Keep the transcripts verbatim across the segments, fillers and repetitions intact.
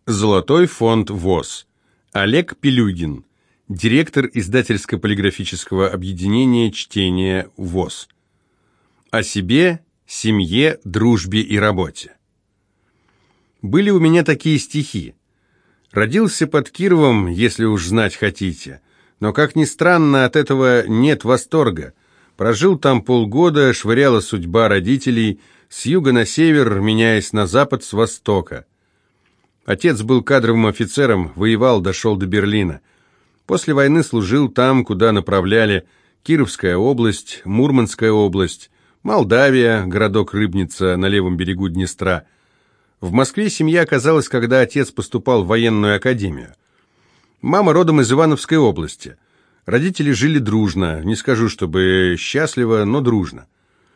Золотой фонд ВОС. Олег Пилюгин, директор издательско-полиграфического объединения чтения ВОС. О себе, семье, дружбе и работе. Были у меня такие стихи. Родился под Кировом, если уж знать хотите, но, как ни странно, от этого нет восторга. Прожил там полгода, швыряла судьба родителей с юга на север, меняясь на запад с востока. Отец был кадровым офицером, воевал, дошел до Берлина. После войны служил там, куда направляли: Кировская область, Мурманская область, Молдавия, городок Рыбница на левом берегу Днестра. В Москве семья оказалась, когда отец поступал в военную академию. Мама родом из Ивановской области. Родители жили дружно, не скажу, чтобы счастливо, но дружно.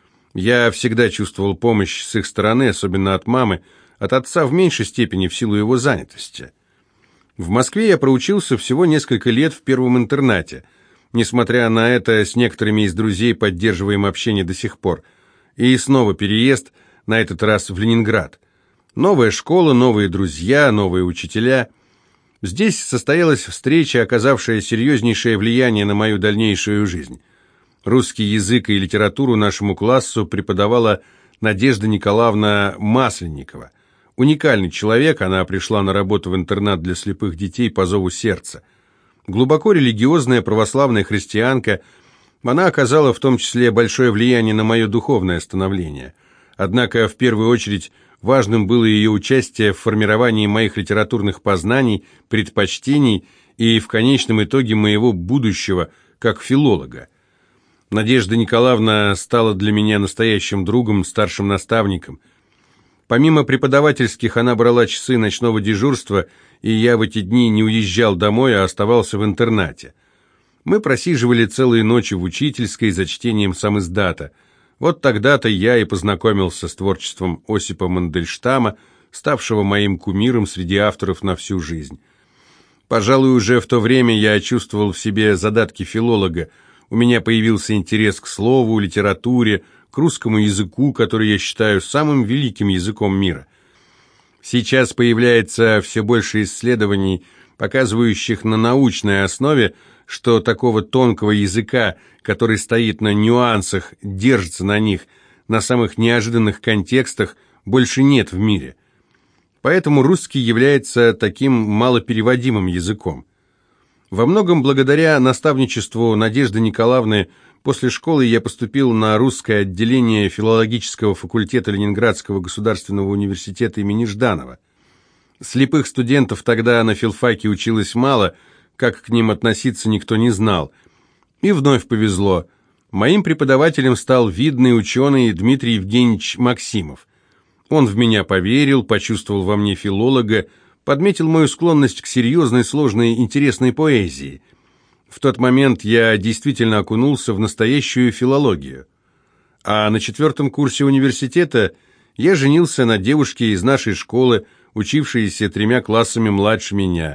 Я всегда чувствовал помощь с их стороны, особенно от мамы, от отца в меньшей степени в силу его занятости. В Москве я проучился всего несколько лет в первом интернате. Несмотря на это, с некоторыми из друзей поддерживаем общение до сих пор. И снова переезд, на этот раз в Ленинград. Новая школа, новые друзья, новые учителя. Здесь состоялась встреча, оказавшая серьезнейшее влияние на мою дальнейшую жизнь. Русский язык и литературу нашему классу преподавала Надежда Николаевна Масленникова. Уникальный человек, она пришла на работу в интернат для слепых детей по зову сердца. Глубоко религиозная православная христианка, она оказала в том числе большое влияние на мое духовное становление. Однако, в первую очередь, важным было ее участие в формировании моих литературных познаний, предпочтений и, в конечном итоге, моего будущего как филолога. Надежда Николаевна стала для меня настоящим другом, старшим наставником. Помимо преподавательских, она брала часы ночного дежурства, и я в эти дни не уезжал домой, а оставался в интернате. Мы просиживали целые ночи в учительской за чтением самиздата. Вот тогда-то я и познакомился с творчеством Осипа Мандельштама, ставшего моим кумиром среди авторов на всю жизнь. Пожалуй, уже в то время я чувствовал в себе задатки филолога. У меня появился интерес к слову, литературе, к русскому языку, который я считаю самым великим языком мира. Сейчас появляется все больше исследований, показывающих на научной основе, что такого тонкого языка, который стоит на нюансах, держится на них, на самых неожиданных контекстах, больше нет в мире. Поэтому русский является таким малопереводимым языком. Во многом благодаря наставничеству Надежды Николаевны после школы я поступил на русское отделение филологического факультета Ленинградского государственного университета имени Жданова. Слепых студентов тогда на филфаке училось мало, как к ним относиться никто не знал. И вновь повезло. Моим преподавателем стал видный ученый Дмитрий Евгеньевич Максимов. Он в меня поверил, почувствовал во мне филолога, подметил мою склонность к серьезной, сложной, интересной поэзии. В тот момент я действительно окунулся в настоящую филологию. А на четвертом курсе университета я женился на девушке из нашей школы, учившейся тремя классами младше меня.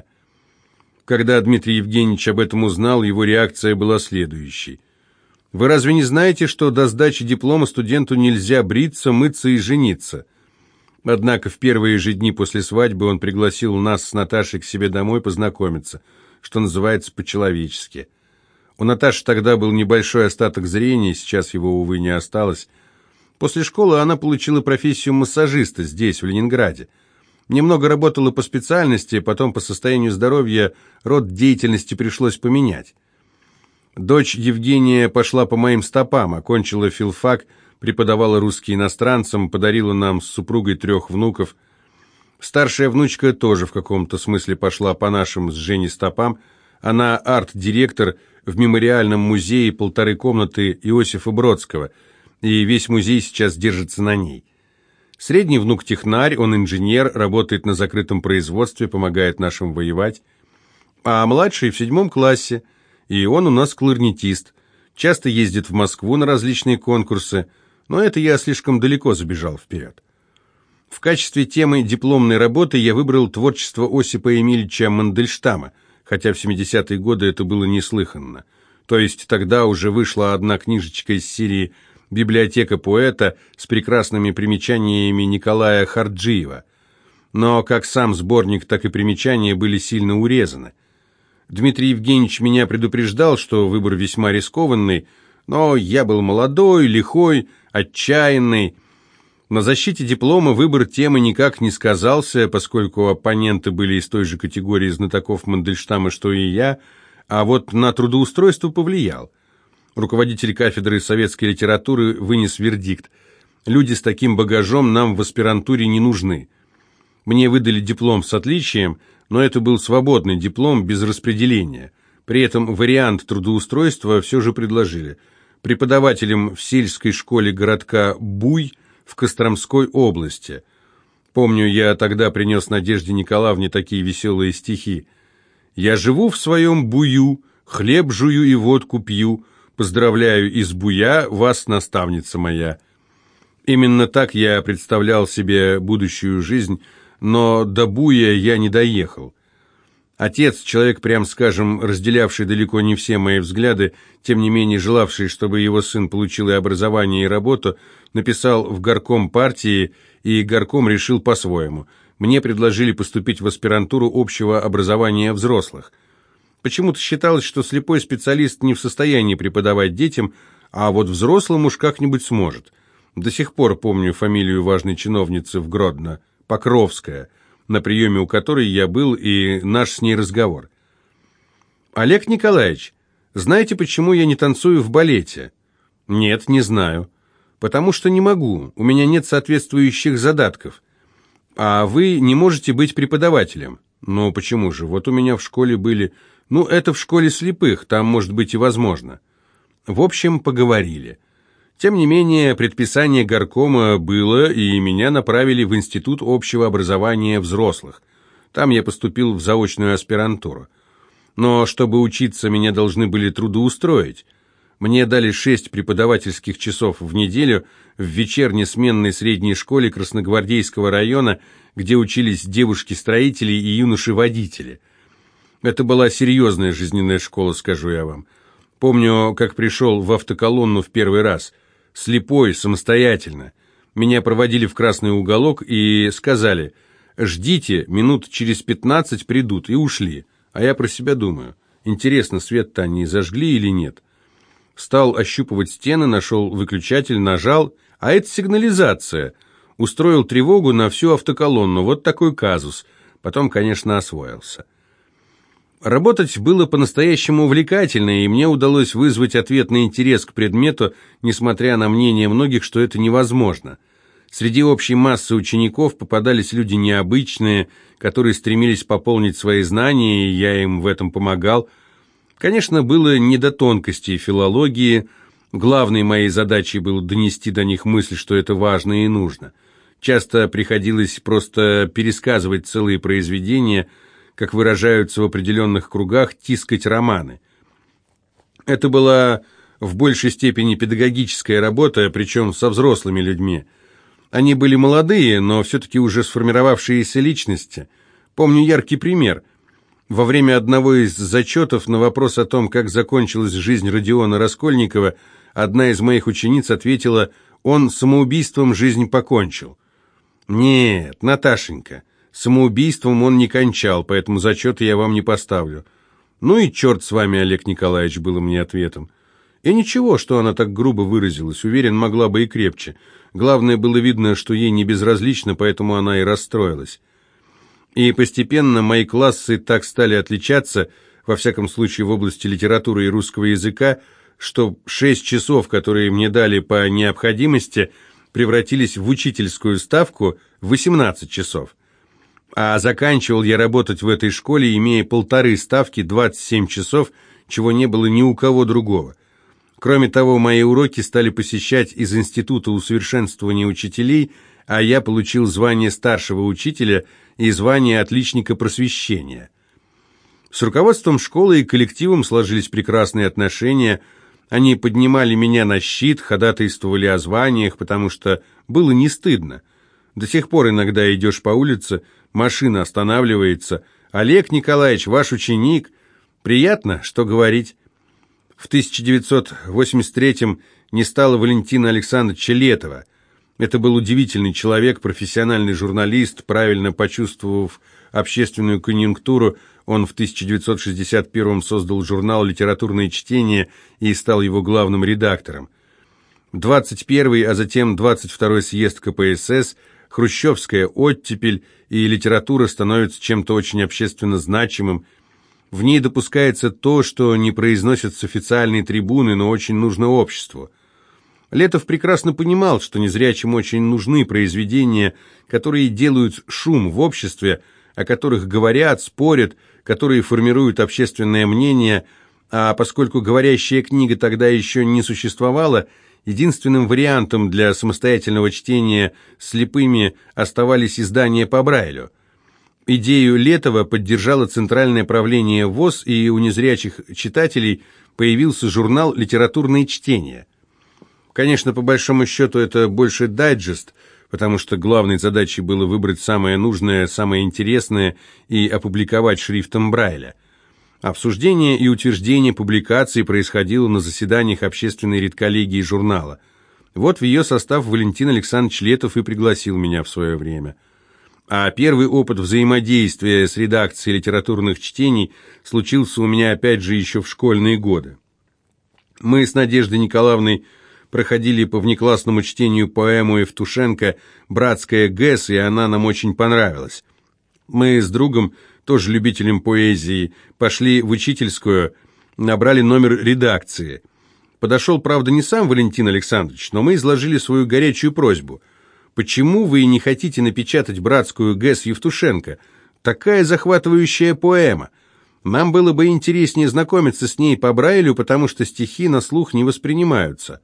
Когда Дмитрий Евгеньевич об этом узнал, его реакция была следующей. «Вы разве не знаете, что до сдачи диплома студенту нельзя бриться, мыться и жениться?» Однако в первые же дни после свадьбы он пригласил нас с Наташей к себе домой познакомиться, что называется, по-человечески. У Наташи тогда был небольшой остаток зрения, сейчас его, увы, не осталось. После школы она получила профессию массажиста здесь, в Ленинграде. Немного работала по специальности, потом по состоянию здоровья род деятельности пришлось поменять. Дочь Евгения пошла по моим стопам, окончила филфак, преподавала русский иностранцам, подарила нам с супругой трех внуков. Старшая внучка тоже в каком-то смысле пошла по нашим с Женей стопам. Она арт-директор в мемориальном музее полторы комнаты Иосифа Бродского, и весь музей сейчас держится на ней. Средний внук технарь, он инженер, работает на закрытом производстве, помогает нашим воевать. А младший в седьмом классе, и он у нас кларнетист, часто ездит в Москву на различные конкурсы, но это я слишком далеко забежал вперед. В качестве темы дипломной работы я выбрал творчество Осипа Эмильевича Мандельштама, хотя в семидесятые годы это было неслыханно. То есть тогда уже вышла одна книжечка из серии «Библиотека поэта» с прекрасными примечаниями Николая Харджиева. но как сам сборник, так и примечания были сильно урезаны. Дмитрий Евгеньевич меня предупреждал, что выбор весьма рискованный, но я был молодой, лихой, отчаянный. На защите диплома выбор темы никак не сказался, поскольку оппоненты были из той же категории знатоков Мандельштама, что и я, а вот на трудоустройство повлиял. Руководитель кафедры советской литературы вынес вердикт: люди с таким багажом нам в аспирантуре не нужны. Мне выдали диплом с отличием, но это был свободный диплом без распределения. При этом вариант трудоустройства все же предложили. Преподавателем в сельской школе городка Буй в Костромской области. Помню, я тогда принес Надежде Николаевне такие веселые стихи. «Я живу в своем бую, хлеб жую и водку пью, поздравляю из буя вас, наставница моя». Именно так я представлял себе будущую жизнь, но до буя я не доехал. Отец, человек, прям скажем, разделявший далеко не все мои взгляды, тем не менее желавший, чтобы его сын получил и образование, и работу, написал в горком партии, и горком решил по-своему. Мне предложили поступить в аспирантуру общего образования взрослых. Почему-то считалось, что слепой специалист не в состоянии преподавать детям, а вот взрослым уж как-нибудь сможет. До сих пор помню фамилию важной чиновницы в Гродно, Покровская, на приеме у которой я был, и наш с ней разговор. «Олег Николаевич, знаете, почему я не танцую в балете?» «Нет, не знаю». «Потому что не могу, у меня нет соответствующих задатков». «А вы не можете быть преподавателем?» «Ну, почему же? Вот у меня в школе были...» «Ну, это в школе слепых, там, может быть, и возможно». В общем, поговорили. Тем не менее, предписание горкома было, и меня направили в Институт общего образования взрослых. Там я поступил в заочную аспирантуру. Но чтобы учиться, меня должны были трудоустроить. Мне дали шесть преподавательских часов в неделю в вечерне-сменной средней школе Красногвардейского района, где учились девушки-строители и юноши-водители. Это была серьезная жизненная школа, скажу я вам. Помню, как пришел в автоколонну в первый раз. Слепой, самостоятельно. Меня проводили в красный уголок и сказали: «Ждите, минут через пятнадцать придут», и ушли. А я про себя думаю: интересно, свет-то они зажгли или нет? Стал ощупывать стены, нашел выключатель, нажал, а это сигнализация. Устроил тревогу на всю автоколонну, вот такой казус. Потом, конечно, освоился. Работать было по-настоящему увлекательно, и мне удалось вызвать ответный интерес к предмету, несмотря на мнение многих, что это невозможно. Среди общей массы учеников попадались люди необычные, которые стремились пополнить свои знания, и я им в этом помогал. Конечно, было не до тонкостей филологии. Главной моей задачей было донести до них мысль, что это важно и нужно. Часто приходилось просто пересказывать целые произведения, как выражаются в определенных кругах, тискать романы. Это была в большей степени педагогическая работа, причем со взрослыми людьми. Они были молодые, но все-таки уже сформировавшиеся личности. Помню яркий пример. Во время одного из зачетов на вопрос о том, как закончилась жизнь Родиона Раскольникова, одна из моих учениц ответила: «Он самоубийством жизнь покончил». «Нет, Наташенька, самоубийством он не кончал, поэтому зачет я вам не поставлю». «Ну и черт с вами, Олег Николаевич», было мне ответом. И ничего, что она так грубо выразилась, уверен, могла бы и крепче. Главное, было видно, что ей не безразлично, поэтому она и расстроилась. И постепенно мои классы так стали отличаться, во всяком случае в области литературы и русского языка, что шесть часов, которые мне дали по необходимости, превратились в учительскую ставку в восемнадцать часов. А заканчивал я работать в этой школе, имея полторы ставки, двадцать семь часов, чего не было ни у кого другого. Кроме того, мои уроки стали посещать из Института усовершенствования учителей, а я получил звание старшего учителя и звание отличника просвещения. С руководством школы и коллективом сложились прекрасные отношения. Они поднимали меня на щит, ходатайствовали о званиях, потому что было не стыдно. До сих пор иногда идешь по улице, машина останавливается: «Олег Николаевич, ваш ученик». Приятно, что говорить. В тысяча девятьсот восемьдесят третьем не стало Валентина Александровича Летова. Это был удивительный человек, профессиональный журналист. Правильно почувствовав общественную конъюнктуру, он в тысяча девятьсот шестьдесят первом создал журнал «Литературное чтение» и стал его главным редактором. двадцать первый, а затем двадцать второй съезд ка пэ эс эс, хрущевская оттепель, и литература становится чем-то очень общественно значимым. В ней допускается то, что не произносят с официальной трибуны, но очень нужно обществу. Летов прекрасно понимал, что незрячим очень нужны произведения, которые делают шум в обществе, о которых говорят, спорят, которые формируют общественное мнение, а поскольку говорящая книга тогда еще не существовала, единственным вариантом для самостоятельного чтения слепыми оставались издания по Брайлю. Идею Летова поддержало Центральное правление ВОС, и у незрячих читателей появился журнал «Литературное чтение». Конечно, по большому счету это больше дайджест, потому что главной задачей было выбрать самое нужное, самое интересное и опубликовать шрифтом Брайля. Обсуждение и утверждение публикаций происходило на заседаниях общественной редколлегии журнала. Вот в ее состав Валентин Александрович Летов и пригласил меня в свое время. А первый опыт взаимодействия с редакцией литературных чтений случился у меня опять же еще в школьные годы. Мы с Надеждой Николаевной проходили по внеклассному чтению поэму Евтушенко «Братская ГЭС», и она нам очень понравилась. Мы с другом, тоже любителем поэзии, пошли в учительскую, набрали номер редакции. Подошел, правда, не сам Валентин Александрович, но мы изложили свою горячую просьбу. «Почему вы не хотите напечатать «Братскую ГЭС» Евтушенко? Такая захватывающая поэма. Нам было бы интереснее знакомиться с ней по Брайлю, потому что стихи на слух не воспринимаются».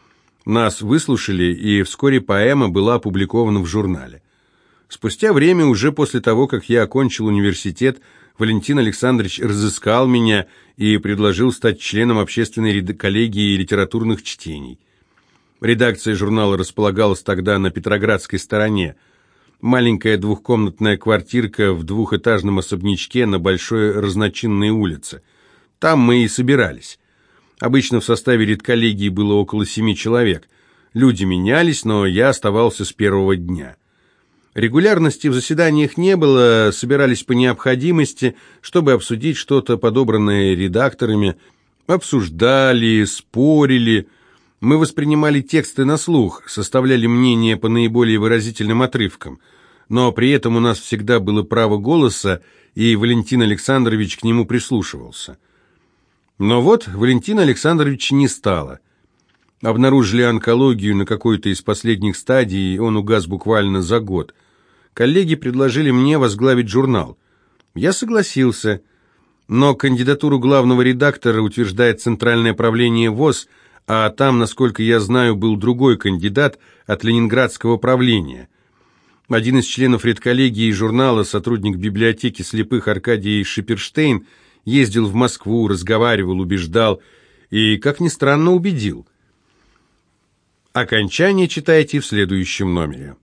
Нас выслушали, и вскоре поэма была опубликована в журнале. Спустя время, уже после того, как я окончил университет, Валентин Александрович разыскал меня и предложил стать членом общественной коллегии литературных чтений. Редакция журнала располагалась тогда на Петроградской стороне. Маленькая двухкомнатная квартирка в двухэтажном особнячке на большой разночинной улице. Там мы и собирались. Обычно в составе редколлегии было около семи человек. Люди менялись, но я оставался с первого дня. Регулярности в заседаниях не было, собирались по необходимости, чтобы обсудить что-то, подобранное редакторами. Обсуждали, спорили. Мы воспринимали тексты на слух, составляли мнения по наиболее выразительным отрывкам. Но при этом у нас всегда было право голоса, и Валентин Александрович к нему прислушивался. Но вот Валентина Александровича не стало. Обнаружили онкологию на какой-то из последних стадий, и он угас буквально за год. Коллеги предложили мне возглавить журнал. Я согласился, но кандидатуру главного редактора утверждает Центральное правление ВОС, а там, насколько я знаю, был другой кандидат от Ленинградского правления. Один из членов редколлегии журнала, сотрудник библиотеки слепых Аркадий Шиперштейн, ездил в Москву, разговаривал, убеждал и, как ни странно, убедил. Окончание читайте в следующем номере.